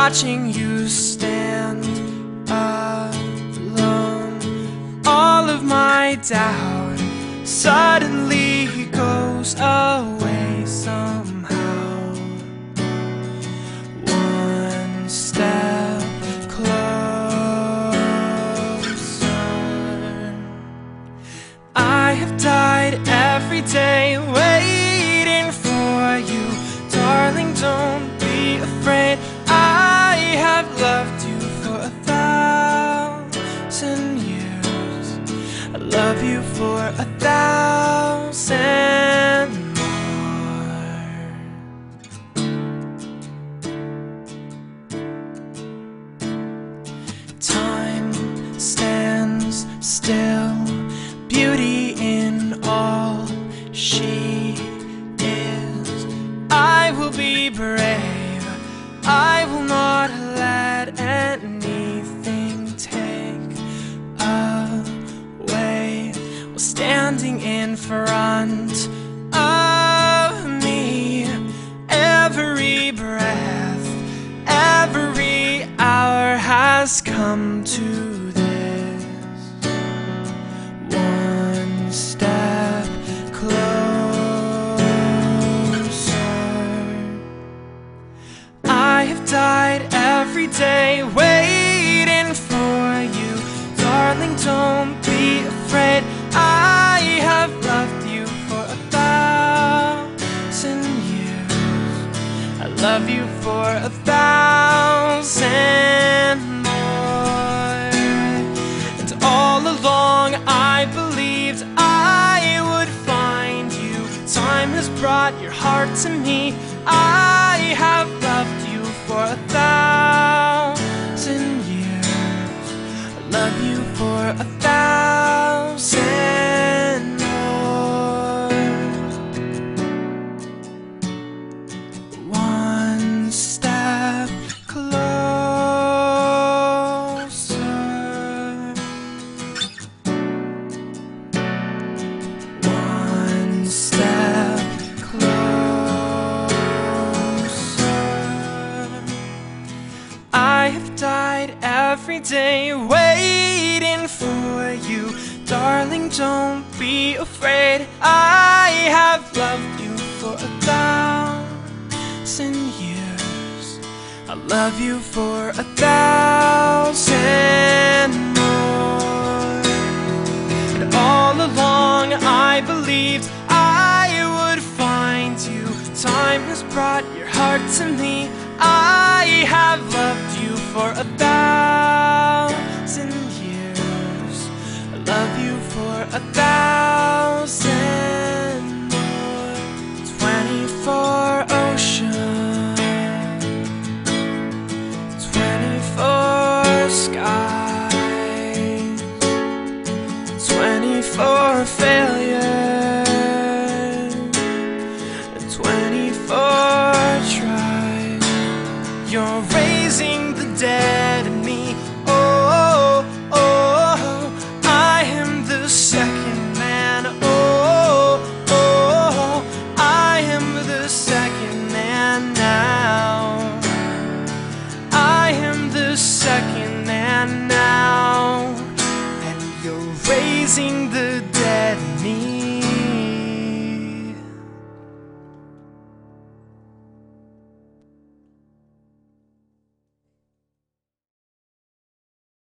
watching you stand alone. All of my doubt suddenly goes away somehow. One step closer. I have died every day waiting for you. Darling, don't be afraid. I have loved you for 1,000 years. I love you for 1,000 more. Time stands still, beauty in all she is. I will be brave, I will not let anything take away. While standing in front of me, every breath, every hour has come to this. One step closer. I have died every day waiting for you. Darling, don't be afraid. I have loved you for 1,000 years. I love you for 1,000 more. And all along I believed I would find you. Time has brought your heart to me. I have loved you for 1,000 years. I love you for 1,000 more. One step closer. One step closer. I have died every day waiting for you. Darling, don't be afraid. I have loved you for 1,000 years. I love you for 1,000 more. And all along I believed I would find you. Time has brought your heart to me. I have loved you for 1,000 years. I love you for 1,000 more. 24 oceans, 24 skies, 24 failures, and 24 tries. You're raising the dead in me,